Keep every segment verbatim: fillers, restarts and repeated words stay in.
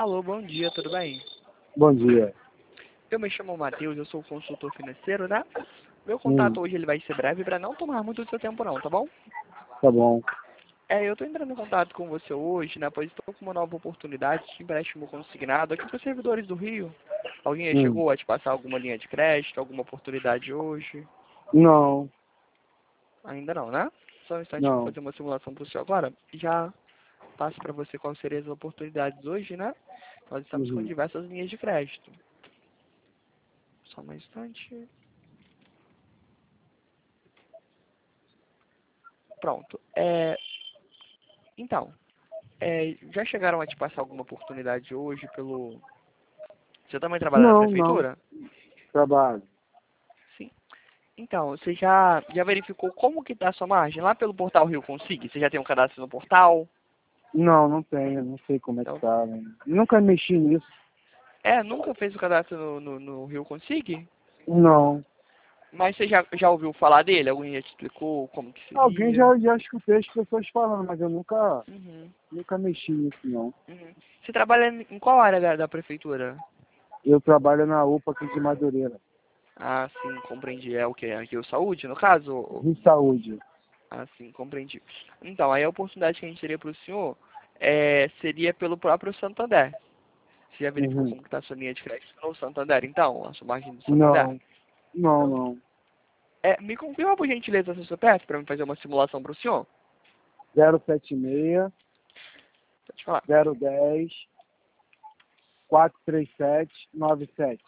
Alô, bom dia, tudo bem? Bom dia. Eu me chamo Matheus, eu sou consultor financeiro, né? Meu Hum, contato hoje ele vai ser breve para não tomar muito do seu tempo não, tá bom? tá bom. É, eu estou entrando em contato com você hoje, né? Pois estou com uma nova oportunidade de empréstimo consignado aqui para os servidores do Rio. Alguém já Hum, chegou a te passar alguma linha de crédito, alguma oportunidade hoje? não, Ainda não, né? Só um instante, eu vou não. fazer uma simulação para o senhor agora. Já passo para você quais seriam as oportunidades hoje, né? Nós estamos com Uhum. diversas linhas de crédito. Só um instante. Pronto. É, então, é, já chegaram a te passar alguma oportunidade hoje pelo... Você também trabalha na Não, não. prefeitura? Trabalho. Sim. Então, você já, já verificou como que está a sua margem? Lá pelo portal Rio Consigue? Você já tem um cadastro no portal? Não, não tenho. Não sei como é que Então, tá. Né? Nunca mexi nisso. é, nunca fez o cadastro no, no, no Rio Consigue? Não. Mas você já, já ouviu falar dele? Alguém já te explicou como que Alguém seria? já, já escutei as pessoas falando, mas eu nunca, Uhum, nunca mexi nisso, não. uhum. Você trabalha em qual área da, da prefeitura? Eu trabalho na U P A aqui de Madureira. Ah, sim, compreendi. É o que? Aqui o Saúde, no caso? De saúde. Ah, sim, compreendi. Então, aí a oportunidade que a gente teria para o senhor é, seria pelo próprio Santander. Você já verificou Uhum. como está a sua linha de crédito no Santander, então? A sua margem do Santander? Não, não, Não? não. É, me confirma, por gentileza, seu C P F para me fazer uma simulação para o senhor? zero sete seis, Pode falar. zero dez, quatro três sete, nove sete.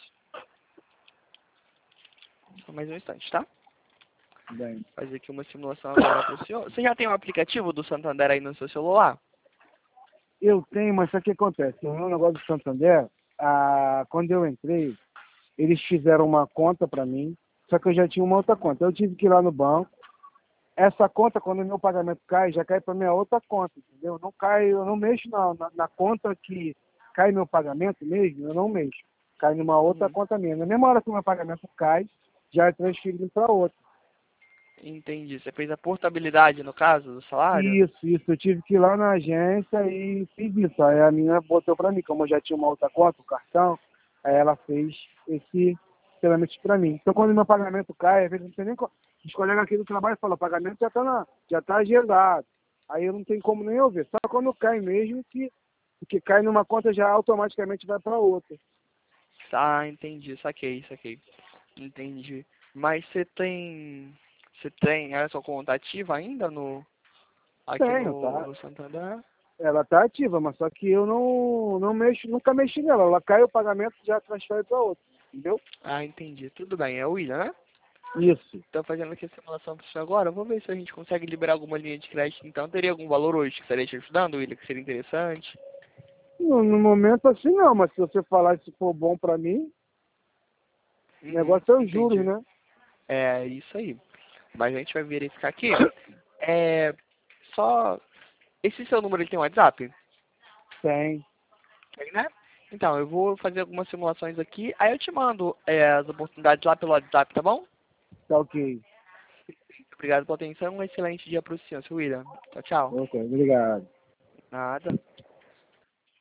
Só mais um instante, tá? Bem. Fazer aqui uma simulação agora para o senhor. Você já tem o aplicativo do Santander aí no seu celular? Eu tenho, mas sabe o que acontece? No negócio do Santander, ah, quando eu entrei, eles fizeram uma conta para mim, só que eu já tinha uma outra conta. Eu tive que ir lá no banco. Essa conta, quando o meu pagamento cai, já cai para minha outra conta, entendeu? Não cai, eu não mexo na, na, na conta que cai meu pagamento mesmo, eu não mexo. Cai numa outra Uhum. conta minha. Na mesma hora que o meu pagamento cai, já é transferido para outra. Entendi. Você fez a portabilidade, no caso, do salário? Isso, isso. Eu tive que ir lá na agência e fiz isso. Aí a menina botou para mim, como eu já tinha uma outra conta, o cartão, aí ela fez esse trâmite para mim. Então quando meu pagamento cai, às vezes não tem nem como. Os colegas aqui do trabalho falam, o pagamento já está na, já tá agendado. Aí eu não tenho como nem eu ver. Só quando cai mesmo que, que cai numa conta já automaticamente vai para outra. Tá, entendi. Saquei, saquei. Entendi. Mas você tem... Você tem a sua conta ativa ainda no... Aqui Tenho, no, tá? no Santander? Ela tá ativa, mas só que eu não, não mexo, nunca mexi nela. Ela cai o pagamento já transfere para outra. Entendeu? Ah, entendi. Tudo bem. É o William, né? Isso. Estou fazendo aqui a simulação para você agora. Vou ver se a gente consegue liberar alguma linha de crédito. Então, teria algum valor hoje que estaria te ajudando, William, que seria interessante? No, no momento assim não, mas se você falar se for bom pra mim, o Uhum, negócio é os juros, entendi. né? É isso aí. Mas a gente vai verificar aqui. É só... Esse seu número ele tem WhatsApp? Tem. Tem, né? Então, eu vou fazer algumas simulações aqui. Aí eu te mando é, as oportunidades lá pelo WhatsApp, tá bom? Tá ok. Obrigado pela atenção. Um excelente dia para o senhor, seu William. Tchau, tchau. Ok, obrigado. Nada.